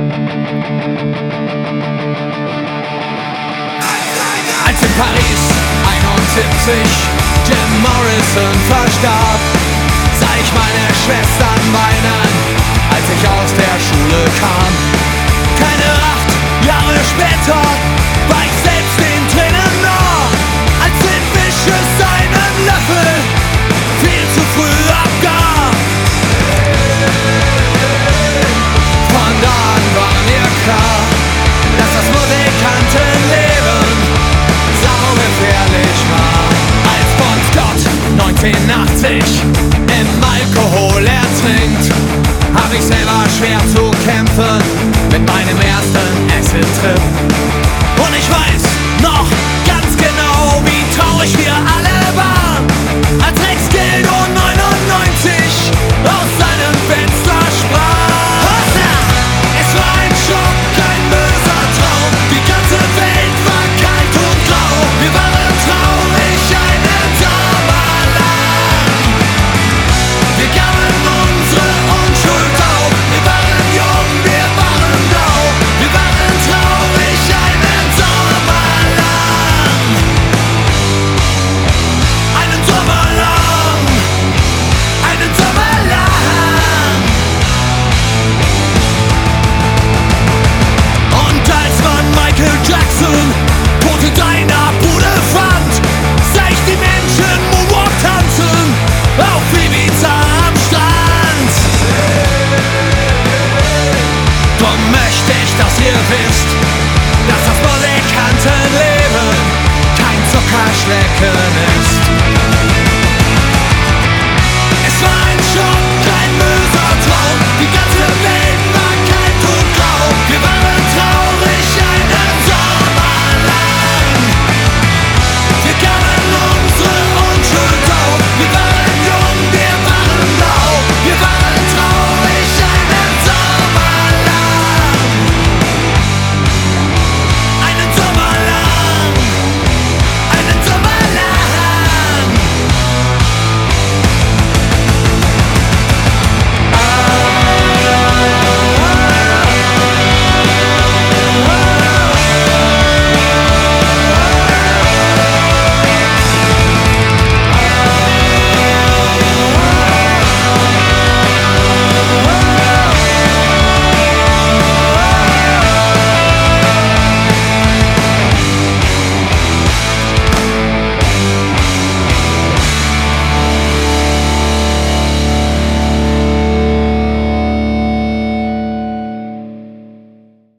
Als in Paris 71 Jim Morrison verstarb, sah ich meine Schwestern weinen, als ich aus der Schule kam. Keine 8 Jahre später war ich selbst den Tränen nah, als Sid Vicious seinen Löffel viel zu früh abgab. Von da an war mir klar, dass das Musikantenleben saugefährlich war. Als Bon Scott 1980 im Alkohol ertrinkt, hab ich selber schwer zu kämpfen mit meinem ersten Acid-Trip. Und ich weiß noch ganz genau, wie traurig wir alle